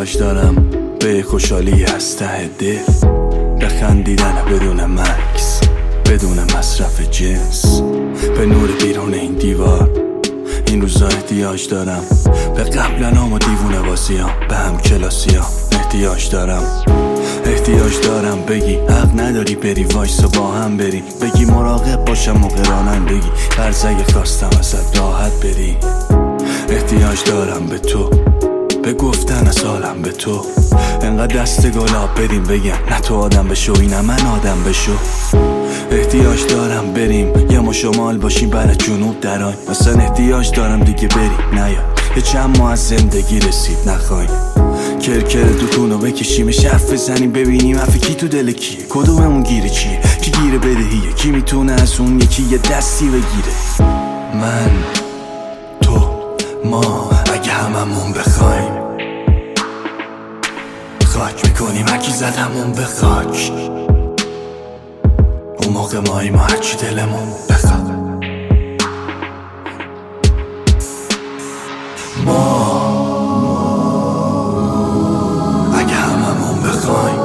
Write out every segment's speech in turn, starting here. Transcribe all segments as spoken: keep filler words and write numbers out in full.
احتیاج دارم به خوشحالی از ته دل، بخندیدن بدون مکس، بدون مصرف جنس، به نور بیرون این دیوار. این روزا احتیاج دارم به قبلنام و دیوونه بازیام، به هم کلاسیام احتیاج دارم. احتیاج دارم بگی حق نداری بری، وایسا با هم بریم، بگی مراقب باشم و قرانم، بگی فرض اگه خواستم ازت راحت بری. احتیاج دارم به تو، به گفتن از حالم به تو، انقدر دست گلاب بریم بگم نه تو آدم بشو اینم من آدم بشو. احتیاج دارم بریم یه ما شمال باشیم برای جنوب درآیم، مثلا احتیاج دارم دیگه بریم نیا یه چند ماه از زندگی رسید نخوایم، کرکر دوتونو بکشیم شرف بزنیم ببینیم حرف کی تو دل کیه، کدوممون گیره چیه، کی گیره بدهیه، کی میتونه از اون یکی یه دستی بگیره. من تو ما اگه هممون بخوایم خاک میکنیم هرکی زدمون به خاک، اون موقع مایی ما هرچی دلمون بخواد. ما اگه هممون بخوایم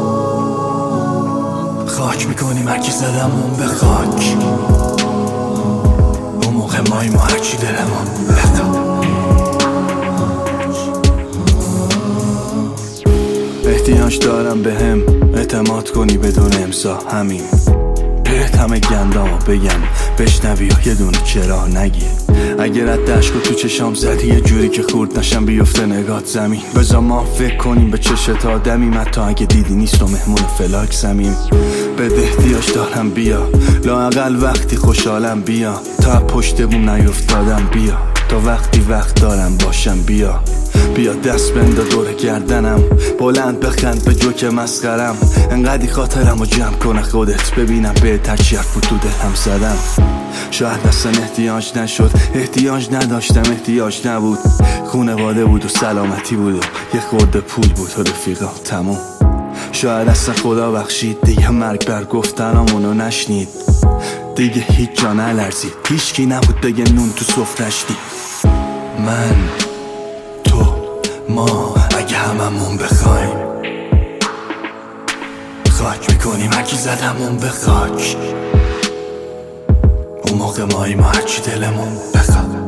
خاک میکنیم هرکی زدمون به خاک، اون موقع مایی ما هرچی دلمون بخواد. احتیاج دارم به هم اعتماد کنی بدون امضا، همین بهت همه گندامو بگم بشنوی و یه دونه چرا نگی. اگر رد عشقو تو چشام زدی یه جوری که خورد نشم بیفته نگات زمین، بذار ما فکر کنیم به چشت آدمیم، حتی اگه دیدی نیست و مهمون فلاک زمین. بده احتیاج دارم بیا لااقل وقتی خوشحالم بیا، تا پشت بوم نیفتادم بیا، تا وقتی وقت دارم باشم بیا، بیا دست بنده دور گردنم، بلند بخند به جوک مسخرم، انقدی خاطرم رو جمع کنه خودت ببینم به ترچی حرف تو دلم زدم. شاید اصلا احتیاج نشد، احتیاج نداشتم، احتیاج نبود، خونواده بود و سلامتی بود و یه خورده پول بود و رفیقا تموم. شاید اصلا خدا بخشید دیگه مرگ بر گفتنامونو نشنید، دیگه هیچ جا نلرزید، هیچکی نبود بگه نون تو سفرش دید. من تو ما اگه هممون بخوایم خاک میکنیم هرکی زدمون به خاک، اون موقع مایی ما هرچی دلمون بخواد.